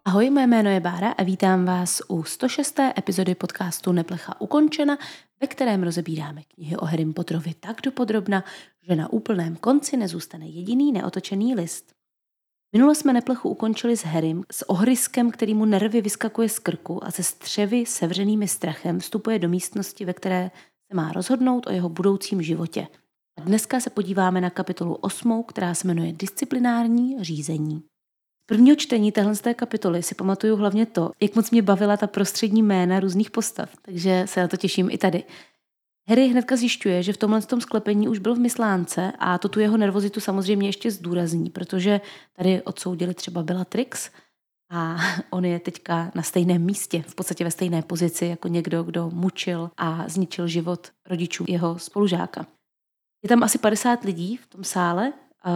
Ahoj, moje jméno je Bára a vítám vás u 106. epizody podcastu Neplecha ukončena, ve kterém rozebíráme knihy o Harrym Potterovi tak dopodrobna, že na úplném konci nezůstane jediný neotočený list. Minule jsme Neplechu ukončili s Harrym, s ohryskem, který mu nervy vyskakuje z krku a se střevy sevřenými strachem vstupuje do místnosti, ve které se má rozhodnout o jeho budoucím životě. A dneska se podíváme na kapitolu 8, která se jmenuje Disciplinární řízení. Z prvního čtení téhle kapitoly si pamatuju hlavně to, jak moc mě bavila ta prostřední jména různých postav, takže se na to těším i tady. Harry hnedka zjišťuje, že v tomhle sklepení už byl v myslánce a to tu jeho nervozitu samozřejmě ještě zdůrazní, protože tady odsoudili třeba Bellatrix a on je teďka na stejném místě, v podstatě ve stejné pozici jako někdo, kdo mučil a zničil život rodičů jeho spolužáka. Je tam asi 50 lidí v tom sále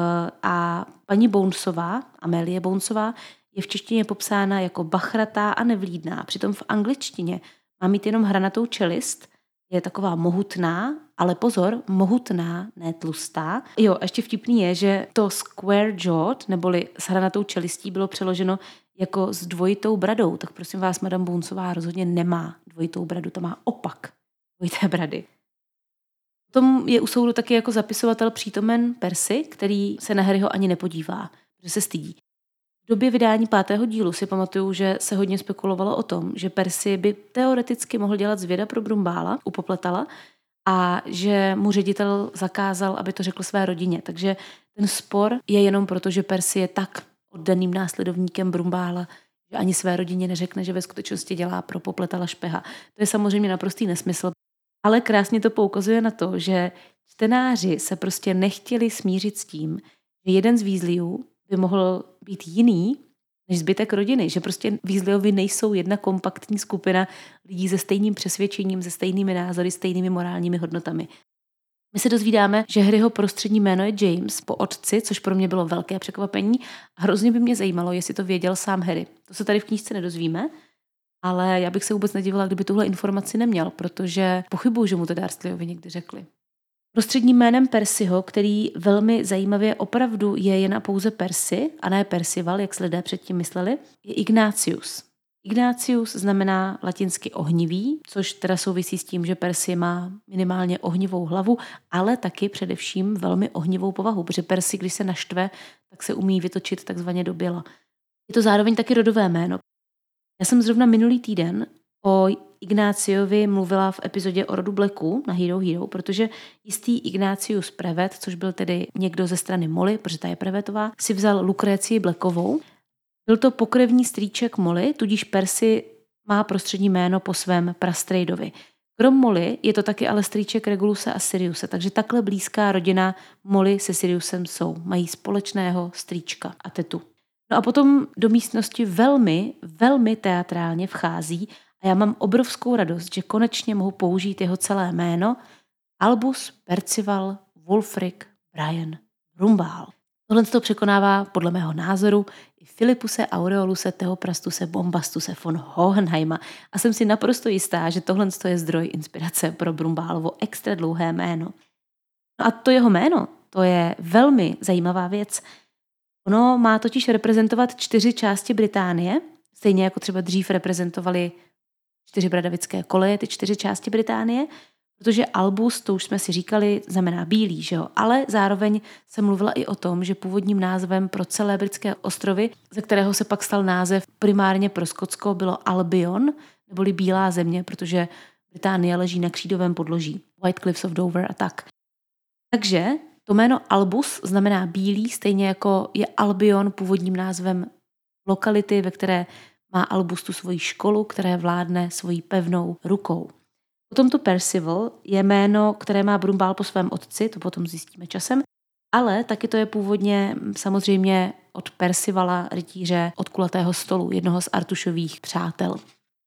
a paní Bonesová, Amélie Bonesová, je v češtině popsána jako bachratá a nevlídná. Přitom v angličtině má mít jenom hranatou čelist, je taková mohutná, ale pozor, mohutná, ne tlustá. Jo, a ještě vtipný je, že to square jawed, neboli s hranatou čelistí, bylo přeloženo jako s dvojitou bradou. Tak prosím vás, madame Bonesová rozhodně nemá dvojitou bradu, to má opak dvojité brady. Potom je u soudu taky jako zapisovatel přítomen Percy, který se na Harryho ani nepodívá, že se stydí. V době vydání 5. dílu si pamatuju, že se hodně spekulovalo o tom, že Percy by teoreticky mohl dělat zvěda pro Brumbála u Popletala a že mu ředitel zakázal, aby to řekl své rodině. Takže ten spor je jenom proto, že Percy je tak oddaným následovníkem Brumbála, že ani své rodině neřekne, že ve skutečnosti dělá pro Popletala špeha. To je samozřejmě naprostý nesmysl. Ale krásně to poukazuje na to, že čtenáři se prostě nechtěli smířit s tím, že jeden z Weasleyů by mohl být jiný než zbytek rodiny, že prostě Weasleyovi nejsou jedna kompaktní skupina lidí se stejným přesvědčením, se stejnými názory, stejnými morálními hodnotami. My se dozvídáme, že Harryho prostřední jméno je James po otci, což pro mě bylo velké překvapení a hrozně by mě zajímalo, jestli to věděl sám Harry. To se tady v knížce nedozvíme, ale já bych se vůbec nedivila, kdyby tuhle informaci neměl, protože pochybuju, že mu to Dursleyovi někdy řekli. Prostředním jménem Percyho, který velmi zajímavě opravdu je jen a pouze Percy, a ne Percival, jak se lidé předtím mysleli, je Ignatius. Ignatius znamená latinsky ohnivý, což teda souvisí s tím, že Percy má minimálně ohnivou hlavu, ale taky především velmi ohnivou povahu, protože Percy, když se naštve, tak se umí vytočit takzvaně do běla. Je to zároveň taky rodové jméno. Já jsem zrovna minulý týden o Ignáciovi mluvila v epizodě o rodu Blacků na Hero Hero, protože jistý Ignatius Prevet, což byl tedy někdo ze strany Molly, protože ta je Prevetová, si vzal Lucrecii Blackovou. Byl to pokrevní strýček Molly, tudíž Percy má prostřední jméno po svém prastrejdovi. Krom Molly je to taky ale strýček Reguluse a Siriuse, takže takhle blízká rodina Molly se Siriusem jsou. Mají společného strýčka a tetu. No a potom do místnosti velmi, velmi teatrálně vchází a já mám obrovskou radost, že konečně mohu použít jeho celé jméno Albus Percival Wulfric Brian Brumbál. Tohle to překonává podle mého názoru i Filipuse Aureoluse Theophrastuse Bombastuse von Hohenheima a jsem si naprosto jistá, že tohle je zdroj inspirace pro Brumbálovo extra dlouhé jméno. No a to jeho jméno, to je velmi zajímavá věc. Ono má totiž reprezentovat 4 části Británie, stejně jako třeba dřív reprezentovali 4 bradavické koleje, ty 4 části Británie, protože Albus, to už jsme si říkali, znamená bílý, že jo? Ale zároveň se mluvila i o tom, že původním názvem pro celé britské ostrovy, ze kterého se pak stal název primárně pro Skotsko, bylo Albion, neboli Bílá země, protože Británie leží na křídovém podloží, White Cliffs of Dover a tak. Takže to jméno Albus znamená bílý, stejně jako je Albion původním názvem lokality, ve které má Albus tu svoji školu, které vládne svojí pevnou rukou. Potom to Percival je jméno, které má Brumbál po svém otci, to potom zjistíme časem, ale taky to je původně samozřejmě od Percivala, rytíře od kulatého stolu, jednoho z Artušových přátel.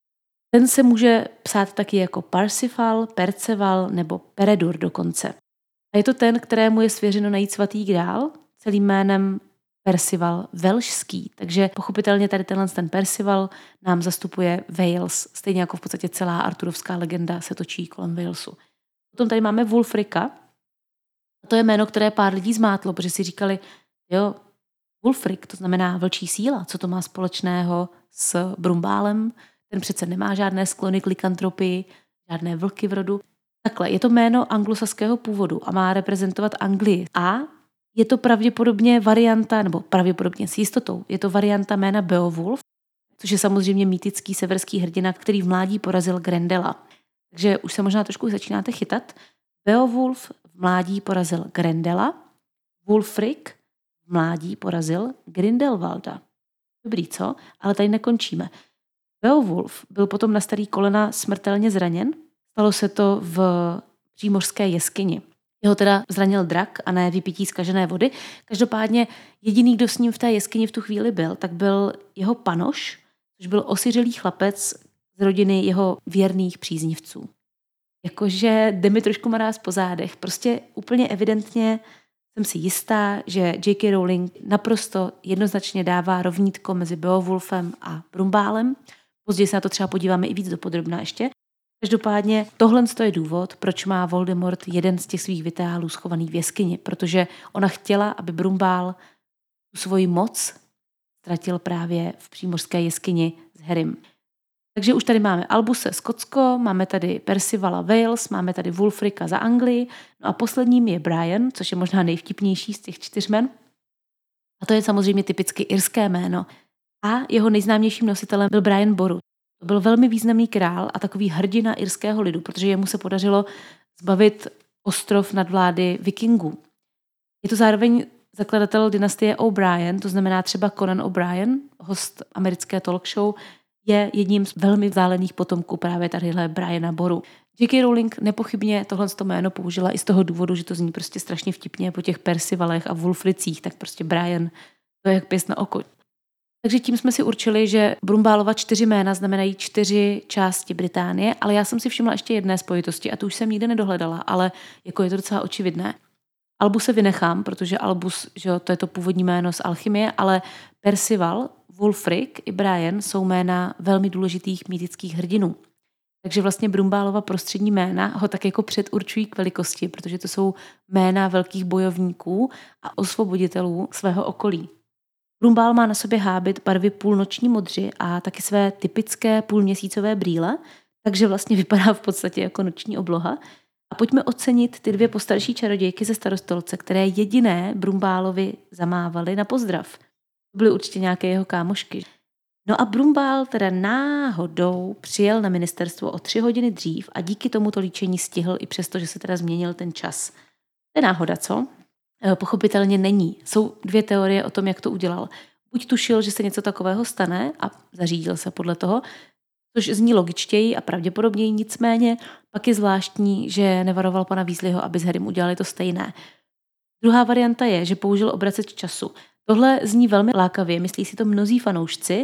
Ten se může psát taky jako Parsifal, Perceval nebo Peredur dokonce. A je to ten, kterému je svěřeno najít svatý grál, celým jménem Percival Velšský. Takže pochopitelně tady ten Percival nám zastupuje Wales, stejně jako v podstatě celá arturovská legenda se točí kolem Walesu. Potom tady máme Wulfrika. A to je jméno, které pár lidí zmátlo, protože si říkali, jo, Wulfric, to znamená vlčí síla, co to má společného s Brumbálem? Ten přece nemá žádné sklony k likantropii, žádné vlky v rodu. Takhle, je to jméno anglosaského původu a má reprezentovat Anglii. A je to pravděpodobně varianta, nebo pravděpodobně s jistotou, je to varianta jména Beowulf, což je samozřejmě mýtický severský hrdina, který v mládí porazil Grendela. Takže už se možná trošku začínáte chytat. Beowulf v mládí porazil Grendela, Wulfric v mládí porazil Grindelwalda. Dobrý, co? Ale tady nekončíme. Beowulf byl potom na starý kolena smrtelně zraněn. Stalo se to v přímořské jeskyni. Jeho teda zranil drak a ne vypití zkažené vody. Každopádně jediný, kdo s ním v té jeskyni v tu chvíli byl, tak byl jeho panoš, což byl osiřelý chlapec z rodiny jeho věrných příznivců. Jakože jde mi trošku mráz po zádech. Prostě úplně evidentně jsem si jistá, že J.K. Rowling naprosto jednoznačně dává rovnítko mezi Beowulfem a Brumbálem. Později se na to třeba podíváme i víc dopodrobna ještě. Každopádně tohle je důvod, proč má Voldemort jeden z těch svých vitálů schovaný v jeskyni, protože ona chtěla, aby Brumbál tu svoji moc ztratil právě v přímořské jeskyni s Harrym. Takže už tady máme Albuse Skotsko, máme tady Percivala Wales, máme tady Wulfrika za Anglii, no a posledním je Brian, což je možná nejvtipnější z těch 4 jmen. A to je samozřejmě typicky irské jméno. A jeho nejznámějším nositelem byl Brian Boru. To byl velmi významný král a takový hrdina irského lidu, protože jemu se podařilo zbavit ostrov nadvlády vikingů. Je to zároveň zakladatel dynastie O'Brien, to znamená třeba Conan O'Brien, host americké talk show, je jedním z velmi vzdálených potomků právě tadyhle Briana Boru. J.K. Rowling nepochybně tohle jméno použila i z toho důvodu, že to zní prostě strašně vtipně po těch Percivalech a Wulfricích, tak prostě Brian, to je jak pěst na oko. Takže tím jsme si určili, že Brumbálova 4 jména znamenají 4 části Británie, ale já jsem si všimla ještě jedné spojitosti a tu už jsem nikde nedohledala, ale jako je to docela očividné. Albuse vynechám, protože Albus, že jo, to je to původní jméno z alchymie, ale Percival, Wulfric i Brian jsou jména velmi důležitých mýtických hrdinů. Takže vlastně Brumbálova prostřední jména ho tak jako předurčují k velikosti, protože to jsou jména velkých bojovníků a osvoboditelů svého okolí. Brumbál má na sobě hábit barvy půlnoční modři a taky své typické půlměsícové brýle, takže vlastně vypadá v podstatě jako noční obloha. A pojďme ocenit ty 2 postarší čarodějky ze Starostolce, které jediné Brumbálovi zamávaly na pozdrav. To byly určitě nějaké jeho kámošky. No a Brumbál teda náhodou přijel na ministerstvo o 3 hodiny dřív a díky tomuto líčení stihl i přesto, že se teda změnil ten čas. To je náhoda, co? Pochopitelně není. Jsou 2 teorie o tom, jak to udělal. Buď tušil, že se něco takového stane a zařídil se podle toho, což zní logičtěji a pravděpodobněji, nicméně pak je zvláštní, že nevaroval pana Weasleyho, aby s Harrym udělali to stejné. Druhá varianta je, že použil obraceč času. Tohle zní velmi lákavě, myslí si to mnozí fanoušci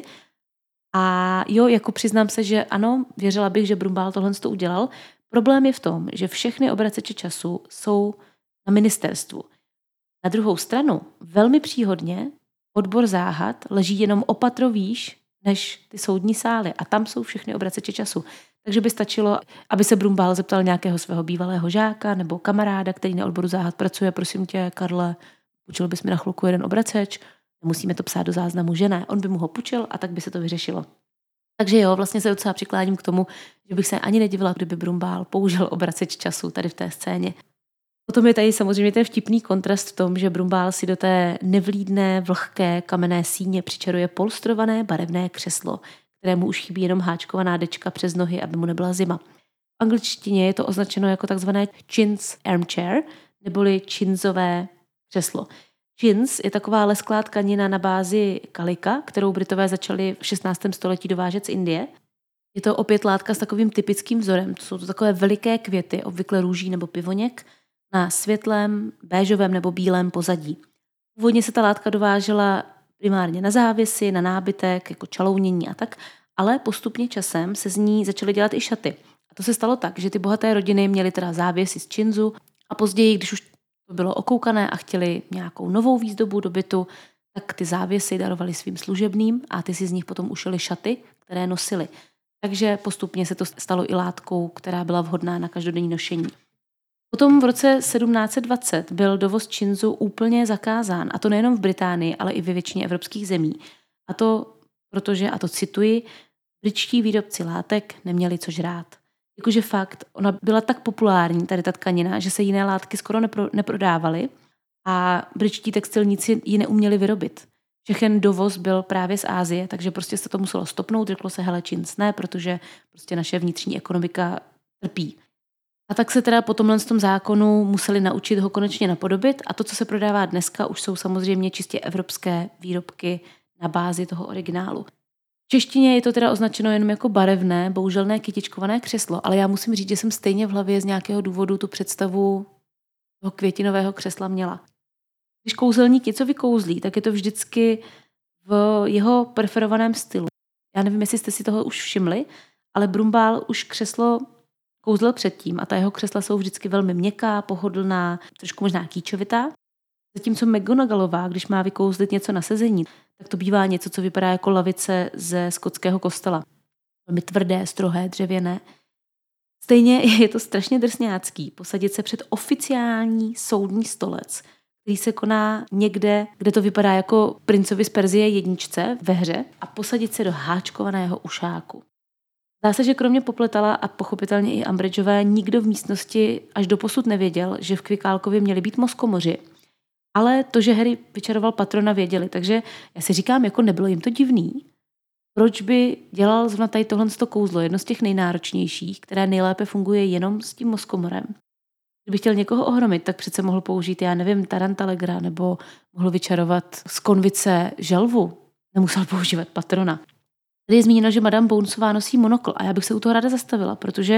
a jo, jako přiznám se, že ano, věřila bych, že Brumbál tohle to udělal. Problém je v tom, že všechny obraceče času jsou na ministerstvu. Na druhou stranu, velmi příhodně, odbor záhad leží jenom o patro výš než ty soudní sály a tam jsou všechny obraceče času. Takže by stačilo, aby se Brumbál zeptal nějakého svého bývalého žáka nebo kamaráda, který na odboru záhad pracuje, prosím tě, Karle, půjčil bys mi na chvilku jeden obraceč, nemusíme to psát do záznamu, že ne, on by mu ho půjčil a tak by se to vyřešilo. Takže jo, vlastně se docela přikláním k tomu, že bych se ani nedivila, kdyby Brumbál použil obraceč času tady v té scéně. Potom je tady samozřejmě ten vtipný kontrast v tom, že Brumbál si do té nevlídné, vlhké kamenné síně přičaruje polstrované barevné křeslo, kterému už chybí jenom háčkovaná dečka přes nohy, aby mu nebyla zima. V angličtině je to označeno jako takzvané chintz armchair, neboli chinzové křeslo. Chintz je taková lesklá tkanina na bázi kalika, kterou Britové začali v 16. století dovážet z Indie. Je to opět látka s takovým typickým vzorem. To jsou to takové veliké květy, obvykle růží nebo pivoněk, na světlém, béžovém nebo bílém pozadí. Původně se ta látka dovážela primárně na závěsy, na nábytek, jako čalounění a tak, ale postupně časem se z ní začaly dělat i šaty. A to se stalo tak, že ty bohaté rodiny měly teda závěsy z činzu a později, když už to bylo okoukané a chtěli nějakou novou výzdobu do bytu, tak ty závěsy darovali svým služebným a ty si z nich potom ušili šaty, které nosili. Takže postupně se to stalo i látkou, která byla vhodná na každodenní nošení. Potom v roce 1720 byl dovoz činzu úplně zakázán, a to nejenom v Británii, ale i ve většině evropských zemí. A to protože, a to cituji, britští výrobci látek neměli co žrát. Jakože fakt, ona byla tak populární, tady ta tkanina, že se jiné látky skoro neprodávaly a britští textilníci ji neuměli vyrobit. Všechen dovoz byl právě z Asie, takže prostě se to muselo stopnout, řeklo se, hele, činz ne, protože prostě naše vnitřní ekonomika trpí. A tak se teda po tomhle tom zákonu museli naučit ho konečně napodobit a to, co se prodává dneska, už jsou samozřejmě čistě evropské výrobky na bázi toho originálu. V češtině je to teda označeno jenom jako barevné, bohužel ne kytičkované křeslo, ale já musím říct, že jsem stejně v hlavě z nějakého důvodu tu představu toho květinového křesla měla. Když kouzelník něco vykouzlí, tak je to vždycky v jeho preferovaném stylu. Já nevím, jestli jste si toho už všimli, ale Brumbál už křeslo kouzlil předtím a ta jeho křesla jsou vždycky velmi měkká, pohodlná, trošku možná kýčovitá. Zatímco McGonagallová, když má vykouzlit něco na sezení, tak to bývá něco, co vypadá jako lavice ze skotského kostela. Velmi tvrdé, strohé, dřevěné. Stejně je to strašně drsňácký posadit se před oficiální soudní stolec, který se koná někde, kde to vypadá jako princovi z Perzie jedničce ve hře a posadit se do háčkovaného ušáku. Zdá se, že kromě Popletala a pochopitelně i Umbridgeové nikdo v místnosti až doposud nevěděl, že v Kvikálkově měli být Moskomoři. Ale to, že Harry vyčaroval patrona, věděli, takže já si říkám, jako nebylo jim to divný. Proč by dělal zrovna tady tohle kouzlo, jedno z těch nejnáročnějších, které nejlépe funguje jenom s tím Moskomorem. Kdyby chtěl někoho ohromit, tak přece mohl použít, já nevím, Tarantalegra, nebo mohl vyčarovat z konvice želvu. Nemusel používat patrona. Tady je zmíněno, že Madame Bonesová nosí monokl a já bych se u toho ráda zastavila, protože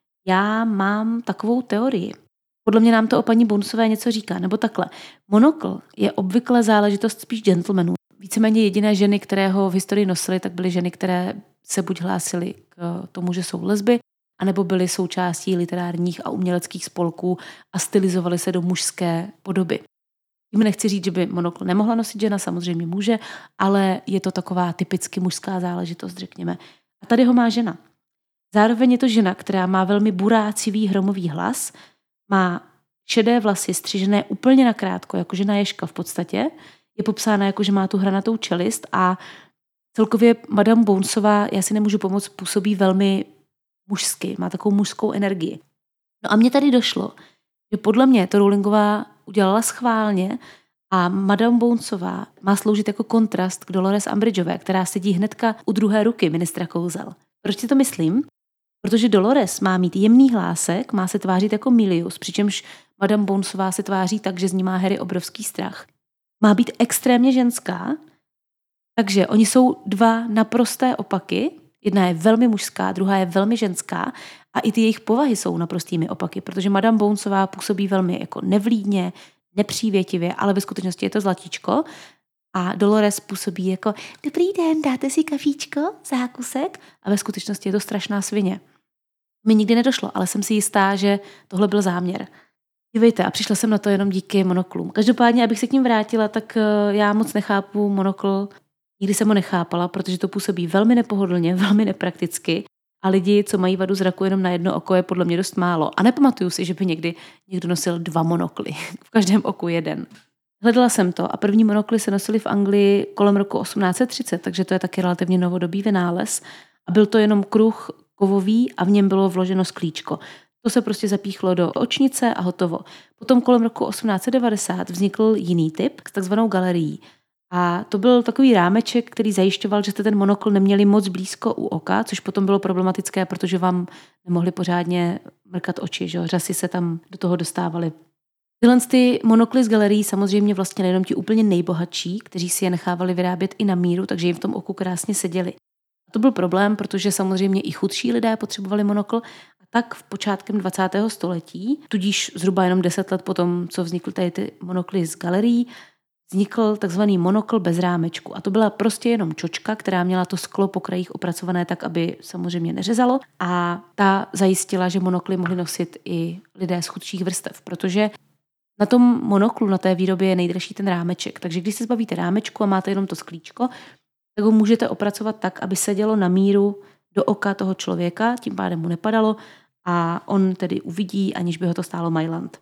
já mám takovou teorii. Podle mě nám to o paní Bonesové něco říká, nebo takhle. Monokl je obvykle záležitost spíš gentlemanů. Víceméně jediné ženy, které ho v historii nosily, tak byly ženy, které se buď hlásily k tomu, že jsou lesby, anebo byly součástí literárních a uměleckých spolků a stylizovaly se do mužské podoby. Tím nechci říct, že by monokl nemohla nosit žena, samozřejmě může, ale je to taková typicky mužská záležitost, řekněme. A tady ho má žena. Zároveň je to žena, která má velmi burácivý hromový hlas, má šedé vlasy střižené úplně nakrátko, jako žena Ježka v podstatě. Je popsána jako, že má tu hranatou čelist a celkově Madame Bonesová, já si nemůžu pomoct, působí velmi mužsky, má takovou mužskou energii. No a mně tady došlo, že podle mě to Rowlingová udělala schválně a Madame Bonesová má sloužit jako kontrast k Dolores Umbridgeové, která sedí hnedka u druhé ruky ministra kouzel. Proč si to myslím? Protože Dolores má mít jemný hlásek, má se tvářit jako Milius, přičemž Madame Bonesová se tváří tak, že z ní má Harry obrovský strach. Má být extrémně ženská, takže oni jsou dva naprosté opaky. Jedna je velmi mužská, druhá je velmi ženská a i ty jejich povahy jsou naprostými opaky, protože Madame Bonesová působí velmi jako nevlídně, nepřívětivě, ale ve skutečnosti je to zlatíčko a Dolores působí jako dobrý den, dáte si kafíčko, zákusek a ve skutečnosti je to strašná svině. Mi nikdy nedošlo, ale jsem si jistá, že tohle byl záměr. Dívejte, a přišla jsem na to jenom díky monoklům. Každopádně, abych se k ním vrátila, tak já moc nechápu monokl. Nikdy jsem ho nechápala, protože to působí velmi nepohodlně, velmi neprakticky a lidi, co mají vadu zraku jenom na jedno oko, je podle mě dost málo. A nepamatuju si, že by někdy někdo nosil 2 monokly. V každém oku jeden. Hledala jsem to a první monokly se nosily v Anglii kolem roku 1830, takže to je taky relativně novodobý vynález. A byl to jenom kruh kovový a v něm bylo vloženo sklíčko. To se prostě zapíchlo do očnice a hotovo. Potom kolem roku 1890 vznikl jiný typ s takzvanou galerií. A to byl takový rámeček, který zajišťoval, že jste ten monokl neměli moc blízko u oka, což potom bylo problematické, protože vám nemohli pořádně mrkat oči, že řasy se tam do toho dostávaly. Tyhle ty monokly z galerií samozřejmě vlastně nejenom ti úplně nejbohatší, kteří si je nechávali vyrábět i na míru, takže jim v tom oku krásně seděli. A to byl problém, protože samozřejmě i chudší lidé potřebovali monokl, a tak v počátkem 20. století, tudíž zhruba jenom 10 let potom, co vznikly tady ty monokly z galerií, vznikl takzvaný monokl bez rámečku. A to byla prostě jenom čočka, která měla to sklo po krajích opracované tak, aby samozřejmě neřezalo. A ta zajistila, že monokly mohli nosit i lidé z chudších vrstev, protože na tom monoklu, na té výrobě je nejdražší ten rámeček. Takže když se zbavíte rámečku a máte jenom to sklíčko, tak ho můžete opracovat tak, aby sedělo na míru do oka toho člověka, tím pádem mu nepadalo a on tedy uvidí, aniž by ho to stálo majlant.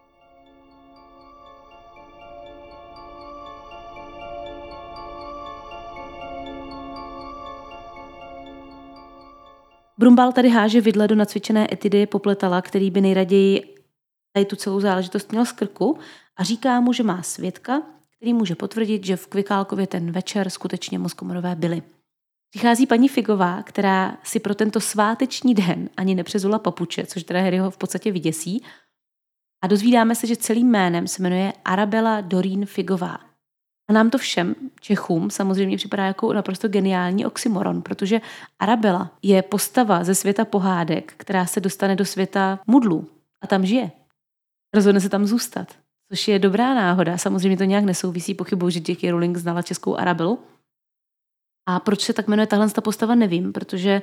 Brumbál tady háže vidle do nacvičené Etidy Popletala, který by nejraději tady tu celou záležitost měl z krku a říká mu, že má svědka, který může potvrdit, že v Kvikálkově ten večer skutečně Moskomorové byli. Přichází paní Figová, která si pro tento sváteční den ani nepřezula papuče, což teda Harryho v podstatě vyděsí. A dozvídáme se, že celým jménem se jmenuje Arabella Doreen Figová. A nám to všem Čechům samozřejmě připadá jako naprosto geniální oxymoron, protože Arabella je postava ze světa pohádek, která se dostane do světa mudlů a tam žije. Rozhodne se tam zůstat, což je dobrá náhoda. Samozřejmě to nějak nesouvisí, pochybuji, že J.K. Rowling znala českou Arabelu. A proč se tak jmenuje tahle postava, nevím, protože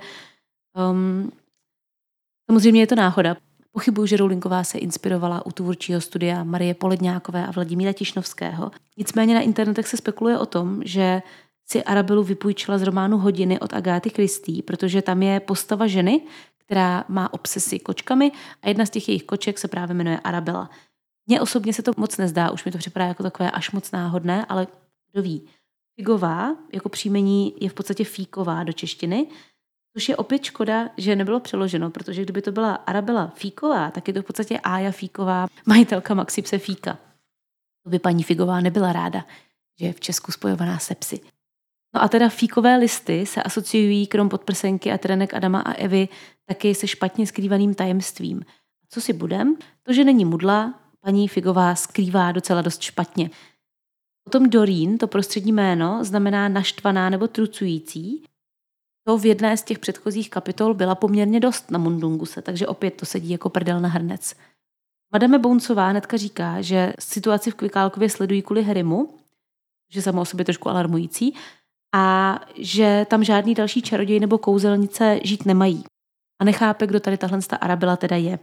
samozřejmě je to náhoda. Pochybuji, že Rowlingová se inspirovala u tvůrčího studia Marie Poledňákové a Vladimíra Tišnovského. Nicméně na internetech se spekuluje o tom, že si Arabelu vypůjčila z románu Hodiny od Agáty Christie, protože tam je postava ženy, která má obsesi kočkami a jedna z těch jejich koček se právě jmenuje Arabella. Mně osobně se to moc nezdá, už mi to připadá jako takové až moc náhodné, ale kdo ví. Figová jako příjmení je v podstatě Fíková do češtiny, což je opět škoda, že nebylo přeloženo, protože kdyby to byla Arabella Fíková, tak je to v podstatě Ája Fíková, majitelka Maxipse Fíka. To by paní Figová nebyla ráda, že je v Česku spojovaná se psy. No a teda fíkové listy se asociují krom podprsenky a trenek Adama a Evy taky se špatně skrývaným tajemstvím. Co si budem? To, že není mudla, paní Figová skrývá docela dost špatně. Potom Doreen, to prostřední jméno, znamená naštvaná nebo trucující. To v jedné z těch předchozích kapitol byla poměrně dost na Mundunguse, takže opět to sedí jako prdel na hrnec. Madame Bounceová hnedka říká, že situaci v Kvikálkově sledují kvůli Harrymu, že samo o sobě trošku alarmující, a že tam žádný další čaroděj nebo kouzelnice žít nemají. A nechápe, kdo tady tahle Arabella teda je.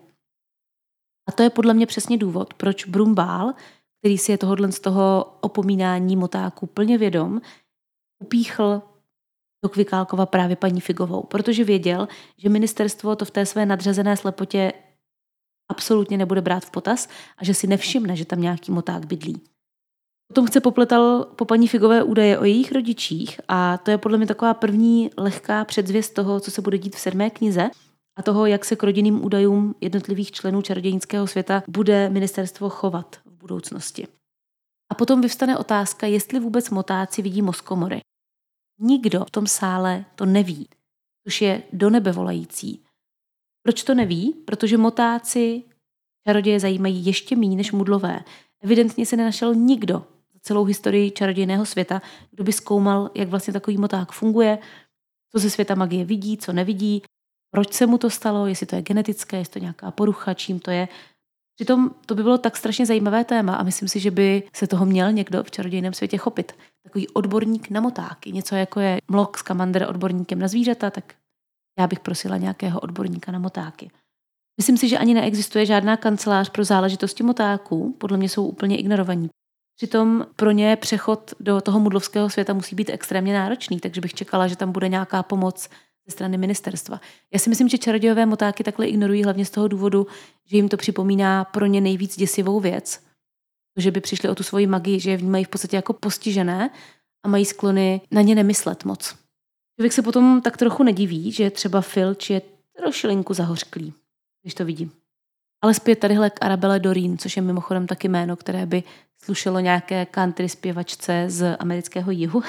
A to je podle mě přesně důvod, proč Brumbál, který si je tohodle z toho opomínání motáků plně vědom, upíchl do Kvikálkova právě paní Figovou, protože věděl, že ministerstvo to v té své nadřazené slepotě absolutně nebude brát v potaz a že si nevšimne, že tam nějaký moták bydlí. Potom chce Popletal po paní Figové údaje o jejich rodičích a to je podle mě taková první lehká předzvěst toho, co se bude dít v 7. knize a toho, jak se k rodinným údajům jednotlivých členů čarodějnického světa bude ministerstvo chovat v budoucnosti. A potom vyvstane otázka, jestli vůbec motáci vidí Moskomory. Nikdo v tom sále to neví, což je do nebe volající. Proč to neví? Protože motáci čaroděje zajímají ještě méně než mudlové. Evidentně se nenašel nikdo za celou historii čarodějného světa, kdo by zkoumal, jak vlastně takový moták funguje, co ze světa magie vidí, co nevidí, proč se mu to stalo, jestli to je genetické, jestli to je nějaká porucha, čím to je. Přitom to by bylo tak strašně zajímavé téma a myslím si, že by se toho měl někdo v čarodějném světě chopit. Takový odborník na motáky, něco jako je Mlok Scamander odborníkem na zvířata, tak já bych prosila nějakého odborníka na motáky. Myslím si, že ani neexistuje žádná kancelář pro záležitosti motáků, podle mě jsou úplně ignorovaní. Přitom pro ně přechod do toho mudlovského světa musí být extrémně náročný, takže bych čekala, že tam bude nějaká pomoc ze strany ministerstva. Já si myslím, že čarodějové motáky takhle ignorují hlavně z toho důvodu, že jim to připomíná pro ně nejvíc děsivou věc. Že by přišli o tu svoji magii, že je vnímají v podstatě jako postižené a mají sklony na ně nemyslet moc. Člověk se potom tak trochu nediví, že třeba Filč je trošilinku zahořklý, když to vidím. Ale zpět tadyhle k Arabelle Doreen, což je mimochodem taky jméno, které by slušelo nějaké country zpěvačce z amerického jihu.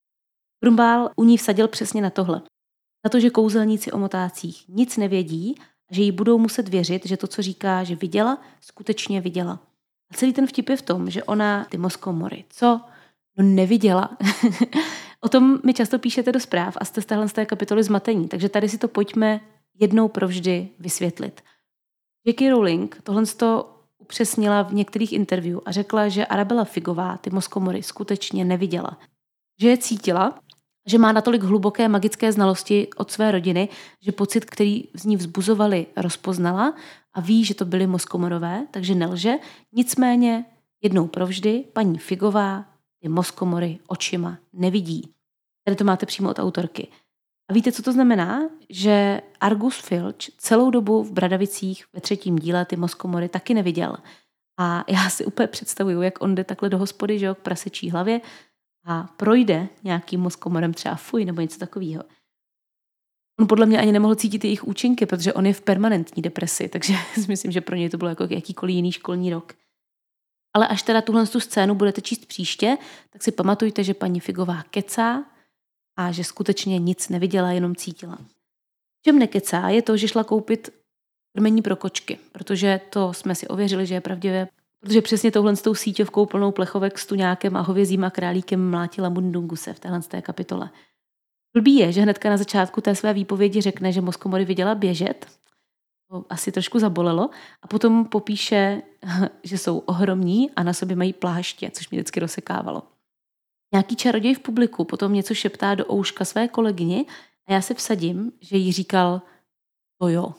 Brumbál u ní vsadil přesně na tohle. Na to, že kouzelníci o motácích nic nevědí a že jí budou muset věřit, že to, co říká, že viděla, skutečně viděla. A celý ten vtip je v tom, že ona ty Moskomory, co? No neviděla. O tom mi často píšete do zpráv a jste z té kapitoly zmatení, takže tady si to pojďme jednou provždy vysvětlit. J.K. Rowling tohle upřesnila v některých interview a řekla, že Arabella Figová ty Moskomory skutečně neviděla. Že je cítila, že má natolik hluboké magické znalosti od své rodiny, že pocit, který z ní vzbuzovali, rozpoznala a ví, že to byly Moskomorové, takže nelže. Nicméně jednou provždy paní Figová ty Moskomory očima nevidí. Tady to máte přímo od autorky. A víte, co to znamená? Že Argus Filch celou dobu v Bradavicích ve 3. díle ty mozkomory taky neviděl. A já si úplně představuju, jak on jde takhle do hospody, že jo, k prasečí hlavě a projde nějakým mozkomorem, třeba fuj nebo něco takového. On podle mě ani nemohl cítit jejich účinky, protože on je v permanentní depresi, takže si myslím, že pro něj to bylo jako jakýkoliv jiný školní rok. Ale až teda tuhle scénu budete číst příště, tak si pamatujte, že paní Figová kecá a že skutečně nic neviděla, jenom cítila. V čem nekecá je to, že šla koupit krmení pro kočky, protože to jsme si ověřili, že je pravdivé, protože přesně touhle s tou síťovkou plnou plechovek s tuňákem a hovězím a králíkem mlátila Mundunguse v téhle kapitole. Blbý je, že hnedka na začátku té své výpovědi řekne, že mozkomory viděla běžet, to asi trošku zabolelo, a potom popíše, že jsou ohromní a na sobě mají pláště, což mě vždycky rozsekávalo. Nějaký čaroděj v publiku potom něco šeptá do ouška své kolegyni a já si vsadím, že jí říkal to jo.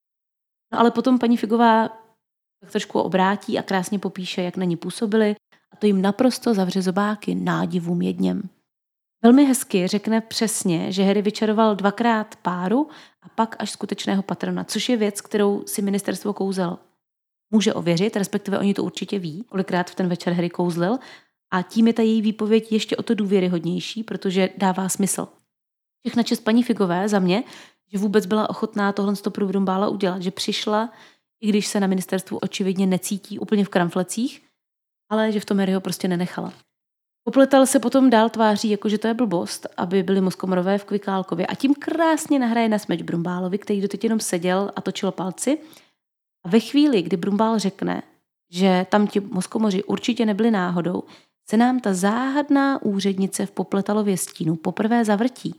No ale potom paní Figová tak trošku obrátí a krásně popíše, jak na ní působili a to jim naprosto zavře zobáky nádivům jedněm. Velmi hezky řekne přesně, že Harry vyčaroval 2krát páru a pak až skutečného patrona, což je věc, kterou si ministerstvo kouzel může ověřit, respektive oni to určitě ví, kolikrát v ten večer Harry kouzlil a tím je ta její výpověď ještě o to důvěryhodnější, protože dává smysl. Všechna čest paní Figové za mě, že vůbec byla ochotná tohle pro Brumbála udělat, že přišla, i když se na ministerstvu očividně necítí úplně v kramflecích, ale že v tom Harryho prostě nenechala. Popletal se potom dál tváří, jakože to je blbost, aby byli mozkomorové v Kvikálkově a tím krásně nahraje na smeč Brumbálovi, který doteď jenom seděl a točil palci. A ve chvíli, kdy Brumbál řekne, že tam ti mozkomoři určitě nebyli náhodou, se nám ta záhadná úřednice v Popletalově stínu poprvé zavrtí,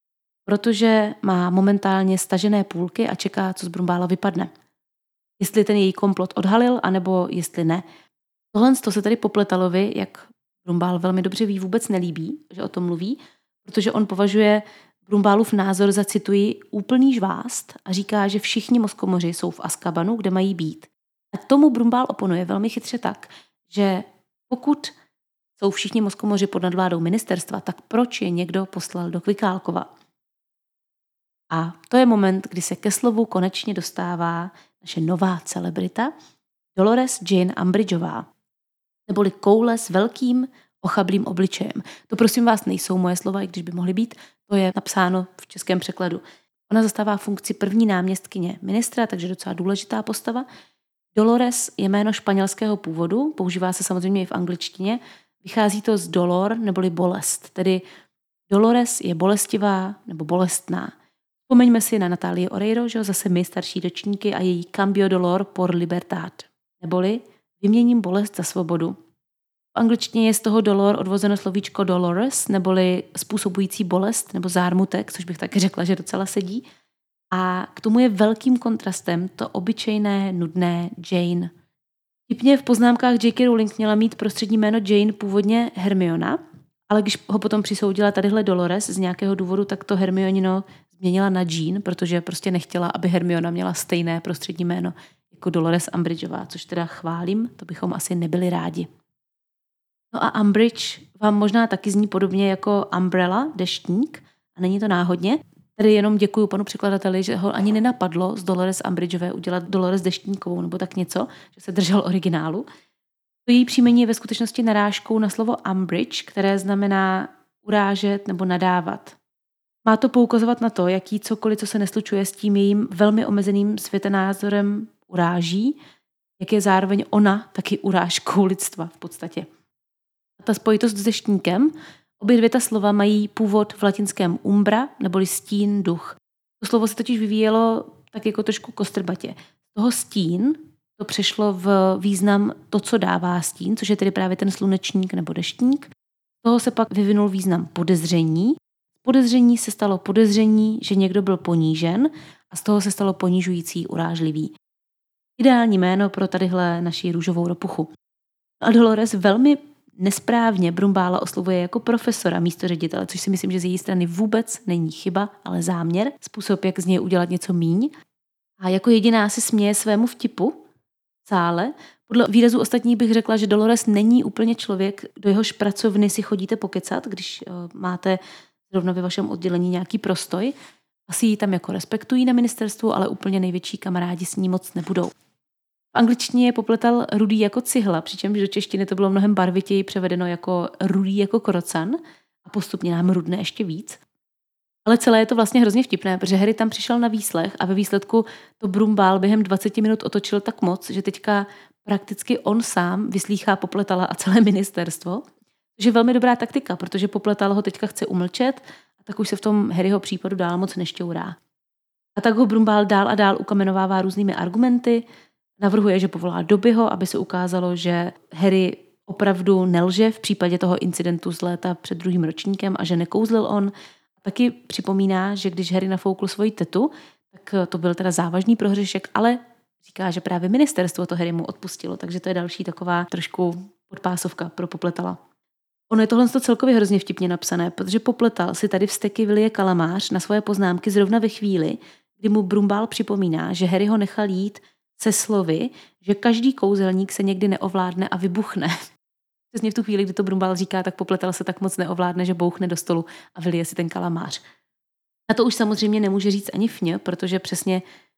protože má momentálně stažené půlky a čeká, co z Brumbála vypadne. Jestli ten její komplot odhalil, anebo jestli ne. Tohle se tady Popletalovi, jak Brumbál velmi dobře ví, vůbec nelíbí, že o tom mluví, protože on považuje Brumbálův názor za, cituji, úplný žvást a říká, že všichni mozkomoři jsou v Azkabanu, kde mají být. A tomu Brumbál oponuje velmi chytře tak, že pokud jsou všichni mozkomoři pod nadvládou ministerstva, tak proč je někdo poslal do Kvikálkova? A to je moment, kdy se ke slovu konečně dostává naše nová celebrita Dolores Jane Umbridgeová, neboli koule s velkým ochablým obličejem. To prosím vás nejsou moje slova, i když by mohly být, to je napsáno v českém překladu. Ona zastává funkci první náměstkyně ministra, takže docela důležitá postava. Dolores je jméno španělského původu, používá se samozřejmě i v angličtině, vychází to z dolor neboli bolest, tedy Dolores je bolestivá nebo bolestná. Vzpomeňme si na Natálii Oreiro, že zase my starší ročníky a její Cambio dolor por libertad, neboli vyměním bolest za svobodu. V angličtině je z toho dolor odvozeno slovíčko dolorous, neboli způsobující bolest nebo zármutek, což bych taky řekla, že docela sedí. A k tomu je velkým kontrastem to obyčejné, nudné Jane. Vtipně v poznámkách J.K. Rowling měla mít prostřední jméno Jane původně Hermiona, ale když ho potom přisoudila tadyhle Dolores z nějakého důvodu, tak to Hermionino změnila na Jean, protože prostě nechtěla, aby Hermiona měla stejné prostřední jméno jako Dolores Umbridgeová, což teda chválím, to bychom asi nebyli rádi. No a Umbridge vám možná taky zní podobně jako umbrella, deštník, a není to náhodně. Tady jenom děkuju panu překladateli, že ho ani nenapadlo z Dolores Umbridgeové udělat Dolores deštníkovou nebo tak něco, že se držel originálu. To její příjmení je ve skutečnosti narážkou na slovo Umbridge, které znamená urážet nebo nadávat. Má to poukazovat na to, jaký cokoliv, co se neslučuje s tím jejím velmi omezeným světonázorem, uráží, jak je zároveň ona taky urážkou lidstva v podstatě. A ta spojitost s deštníkem, obě dvě ta slova mají původ v latinském umbra, neboli stín, duch. To slovo se totiž vyvíjelo tak jako trošku kostrbatě. Z toho stín to přešlo v význam to, co dává stín, což je tedy právě ten slunečník nebo deštník. Z toho se pak vyvinul význam podezření. Z podezření se stalo podezření, že někdo byl ponížen a z toho se stalo ponižující, urážlivý. Ideální jméno pro tadyhle naši růžovou ropuchu. A Dolores velmi nesprávně Brumbála oslovuje jako profesora místo ředitele, což si myslím, že z její strany vůbec není chyba, ale záměr, způsob, jak z něj udělat něco míň. A jako jediná se směje svému vtipu v sále. Podle výrazu ostatních bych řekla, že Dolores není úplně člověk, do jehož pracovny si chodíte pokecat, když máte zrovna ve vašem oddělení nějaký prostoj. Asi ji tam jako respektují na ministerstvu, ale úplně největší kamarádi s ní moc nebudou. V angličtině je popletal rudý jako cihla, přičemž do češtiny to bylo mnohem barvitěji převedeno jako rudý jako krocan a postupně nám rudne ještě víc. Ale celé je to vlastně hrozně vtipné, protože Harry tam přišel na výslech a ve výsledku to Brumbál během 20 minut otočil tak moc, že teďka prakticky on sám vyslýchá Popletala a celé ministerstvo. Což je velmi dobrá taktika, protože Popletal ho teďka chce umlčet a tak už se v tom Harryho případu dál moc nešťourá. A tak ho Brumbál dál a dál ukamenovává různými argumenty, navrhuje, že povolá Dobbyho, aby se ukázalo, že Harry opravdu nelže v případě toho incidentu z léta před 2. ročníkem a že nekouzlil on. Taky připomíná, že když Harry nafoukl svoji tetu, tak to byl teda závažný prohřešek, ale říká, že právě ministerstvo to Harrymu odpustilo, takže to je další taková trošku podpásovka pro Popletala. Ono je tohle celkově hrozně vtipně napsané, protože Popletal si tady vzteky vylije kalamář na svoje poznámky zrovna ve chvíli, kdy mu Brumbál připomíná, že Harry ho nechal jít se slovy, že každý kouzelník se někdy neovládne a vybuchne. Přesně v tu chvíli, kdy to Brumbál říká, tak Popletal se tak moc neovládne, že bouchne do stolu a vylije si ten kalamář. A to už samozřejmě nemůže říct ani Fně, protože přesně,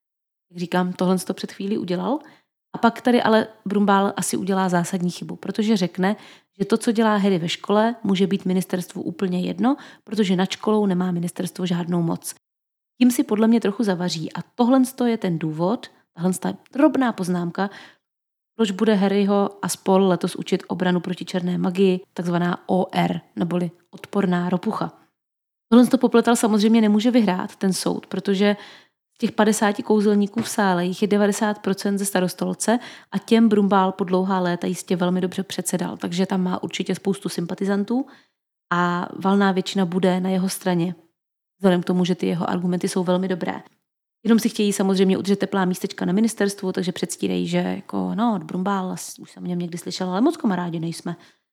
jak říkám, tohle to před chvílí udělal. A pak tady ale Brumbál asi udělá zásadní chybu, protože řekne, že to, co dělá Harry ve škole, může být ministerstvu úplně jedno, protože nad školou nemá ministerstvo žádnou moc. Tím si podle mě trochu zavaří a tohle je ten důvod, tahle drobná poznámka, proč bude Harryho a spol letos učit obranu proti černé magii, takzvaná OR, neboli odporná ropucha. Tohle to Popletal samozřejmě nemůže vyhrát, ten soud, protože z těch 50 kouzelníků v sále jich je 90% ze starostolce a těm Brumbál po dlouhá léta jistě velmi dobře předsedal, takže tam má určitě spoustu sympatizantů a valná většina bude na jeho straně, vzhledem k tomu, že ty jeho argumenty jsou velmi dobré. Jenom si chtějí samozřejmě udržet teplá místečka na ministerstvu, takže předstírají, že jako, Brumbál, už jsem o něm někdy slyšel, ale moc kamarádi nejsme.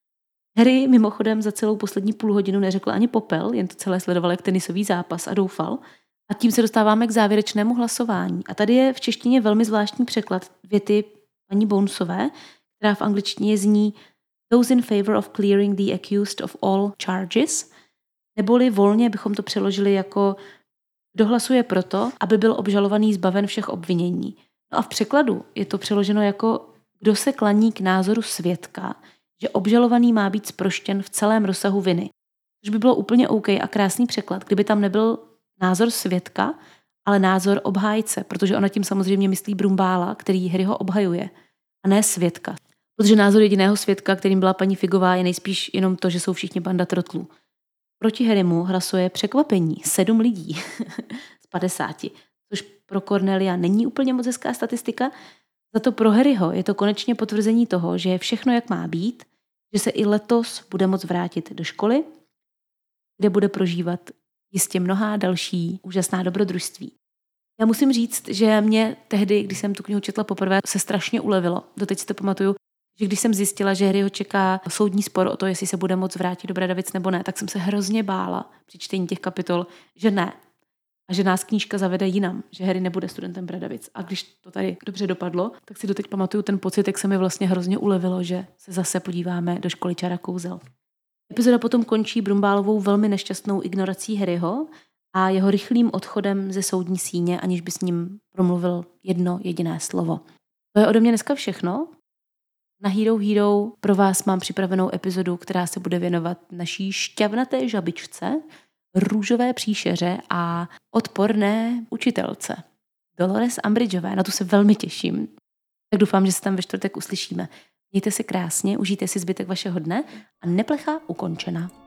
Harry mimochodem za celou poslední půl hodinu neřekl ani popel, jen to celé sledoval jak tenisový zápas a doufal. A tím se dostáváme k závěrečnému hlasování. A tady je v češtině velmi zvláštní překlad věty paní Bonesové, která v angličtině zní "Those in favor of clearing the accused of all charges", neboli volně bychom to přeložili jako "Kdo hlasuje proto, aby byl obžalovaný zbaven všech obvinění". No a v překladu je to přeloženo jako "Kdo se klaní k názoru svědka, že obžalovaný má být zproštěn v celém rozsahu viny". Což by bylo úplně OK a krásný překlad, kdyby tam nebyl názor svědka, ale názor obhájce, protože ona tím samozřejmě myslí Brumbála, který Harryho obhajuje, a ne svědka. Protože názor jediného svědka, kterým byla paní Figová, je nejspíš jenom to, že jsou všichni banda trotlů. Proti Harrymu hlasuje překvapení 7 lidí z 50, což pro Cornelia není úplně moc hezká statistika. Za to pro Harryho je to konečně potvrzení toho, že je všechno, jak má být, že se i letos bude moct vrátit do školy, kde bude prožívat jistě mnohá další úžasná dobrodružství. Já musím říct, že mě tehdy, když jsem tu knihu četla poprvé, se strašně ulevilo. Doteď si to pamatuju, že když jsem zjistila, že Harryho čeká soudní spor o to, jestli se bude moct vrátit do Bradavic nebo ne, tak jsem se hrozně bála při čtení těch kapitol, že ne. A že nás knížka zavede jinam, že Harry nebude studentem Bradavic. A když to tady dobře dopadlo, tak si doteď pamatuju ten pocit, jak se mi vlastně hrozně ulevilo, že se zase podíváme do školy čar a kouzel. Epizoda potom končí Brumbálovou velmi nešťastnou ignorací Harryho a jeho rychlým odchodem ze soudní síně, aniž by s ním promluvil jedno jediné slovo. To je ode mě dneska všechno. Na Hero Hero pro vás mám připravenou epizodu, která se bude věnovat naší šťavnaté žabičce, růžové příšeře a odporné učitelce Dolores Umbridgeové. Na tu se velmi těším. Tak doufám, že se tam ve čtvrtek uslyšíme. Mějte se krásně, užijte si zbytek vašeho dne a Neplecha ukončena.